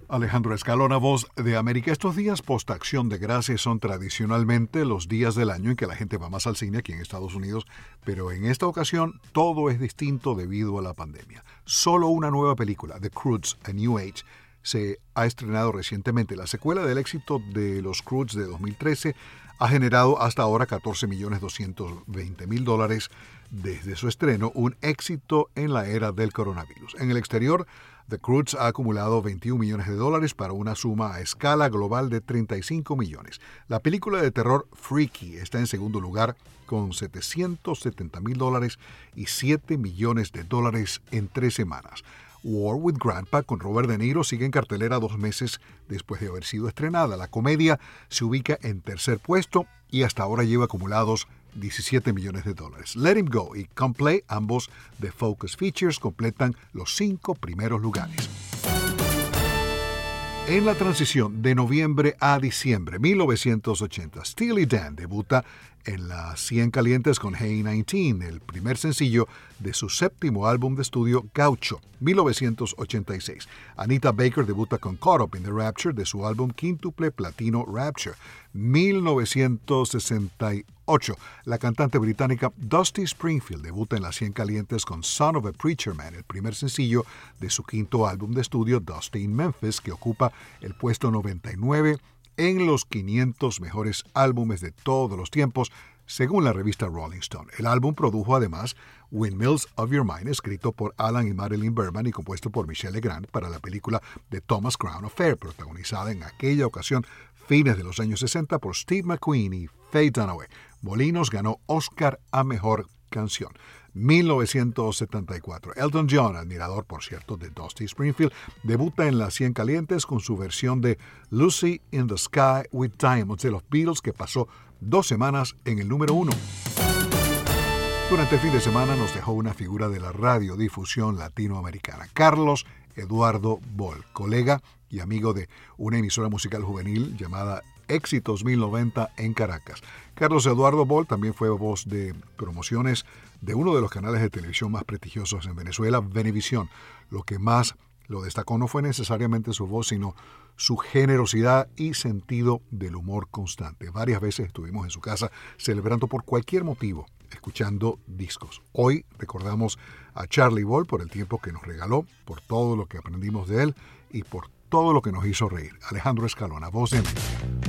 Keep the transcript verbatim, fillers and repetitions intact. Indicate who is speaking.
Speaker 1: Alejandro Escalona, Voz de América. Estos días post-acción de gracias son tradicionalmente los días del año en que la gente va más al cine aquí en Estados Unidos, pero en esta ocasión todo es distinto debido a la pandemia. Solo una nueva película, The Croods: A New Age, se ha estrenado recientemente. La secuela del éxito de Los Croods de dos mil trece ha generado hasta ahora catorce millones doscientos veinte mil dólares desde su estreno, un éxito en la era del coronavirus. En el exterior, The Croods ha acumulado veintiún millones de dólares para una suma a escala global de treinta y cinco millones. La película de terror Freaky está en segundo lugar con setecientos setenta mil dólares y siete millones de dólares en tres semanas. War with Grandpa con Robert De Niro sigue en cartelera dos meses después de haber sido estrenada. La comedia se ubica en tercer puesto y hasta ahora lleva acumulados diecisiete millones de dólares. Let Him Go y Come Play, ambos de Focus Features, completan los cinco primeros lugares. En la transición de noviembre a diciembre mil novecientos ochenta, Steely Dan debuta en las cien calientes con Hey diecinueve, el primer sencillo de su séptimo álbum de estudio Gaucho, mil novecientos ochenta y seis. Anita Baker debuta con Caught Up in the Rapture de su álbum quíntuple platino Rapture, mil novecientos sesenta y ocho. La cantante británica Dusty Springfield debuta en las cien calientes con Son of a Preacher Man, el primer sencillo de su quinto álbum de estudio Dusty in Memphis, que ocupa el puesto noventa y nueve en los quinientos mejores álbumes de todos los tiempos, según la revista Rolling Stone. El álbum produjo además Windmills of Your Mind, escrito por Alan y Marilyn Berman y compuesto por Michelle Legrand para la película The Thomas Crown Affair, protagonizada en aquella ocasión, fines de los años sesenta, por Steve McQueen y Faye Dunaway. Molinos ganó Oscar a Mejor Canción. mil novecientos setenta y cuatro. Elton John, admirador por cierto de Dusty Springfield, debuta en las cien calientes con su versión de Lucy in the Sky with Diamonds de los Beatles, que pasó dos semanas en el número uno. Durante el fin de semana nos dejó una figura de la radiodifusión latinoamericana, Carlos Eduardo Boll, colega y amigo de una emisora musical juvenil llamada Éxitos mil noventa en Caracas. Carlos Eduardo Boll también fue voz de promociones de uno de los canales de televisión más prestigiosos en Venezuela, Venevisión. Lo que más lo destacó no fue necesariamente su voz, sino su generosidad y sentido del humor constante. Varias veces estuvimos en su casa celebrando por cualquier motivo, escuchando discos. Hoy recordamos a Charlie Boll por el tiempo que nos regaló, por todo lo que aprendimos de él y por todo lo que nos hizo reír. Alejandro Escalona, Voz de América.